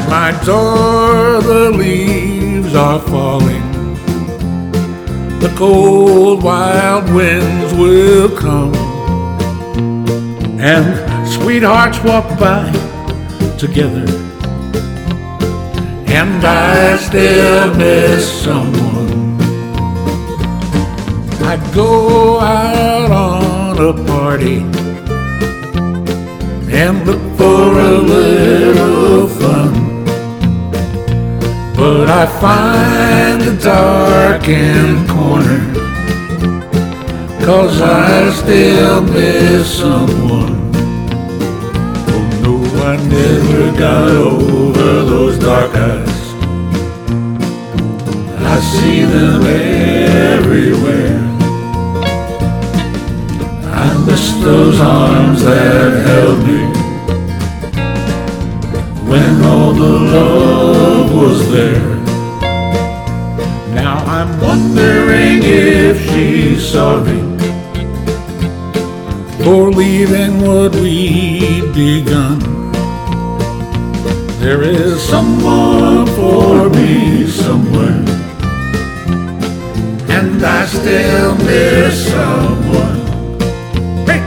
At my door the leaves are falling. The cold wild winds will come, and sweethearts walk by together, and I still miss someone. I'd go out on a party and look for a little fun, but I find a darkened corner, 'cause I still miss someone. Oh no, I never got over those dark eyes. I see them everywhere. I miss those arms that held me when all the love was there. Now I'm wondering if she's sorry for leaving what we'd begun. There is someone for me somewhere, and I still miss someone. Hey!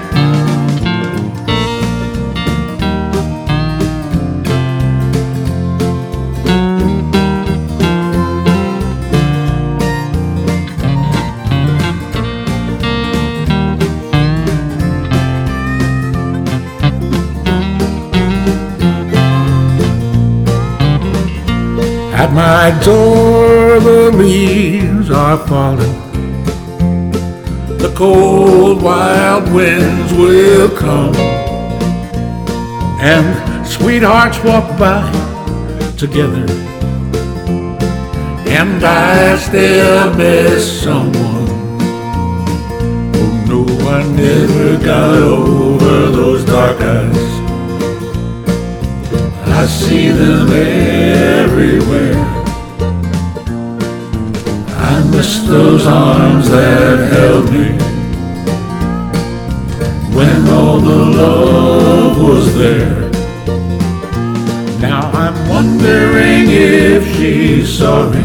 At my door the leaves are falling. The cold wild winds will come, and sweethearts walk by together, and I still miss someone. Oh no, I never got over those dark eyes. I see them everywhere. I miss those arms that held me when all the love was there. Now I'm wondering if she's sorry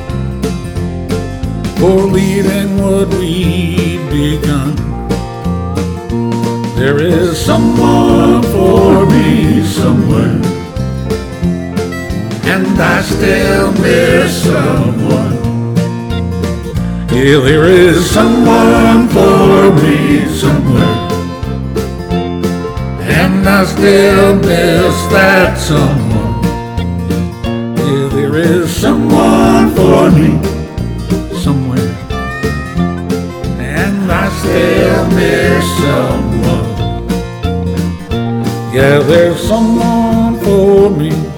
for leaving what we'd begun. There is someone for me somewhere, and I still miss someone. Yeah, there is someone for me somewhere, and I still miss that someone. Yeah, there is someone for me somewhere, and I still miss someone. Yeah, there's someone for me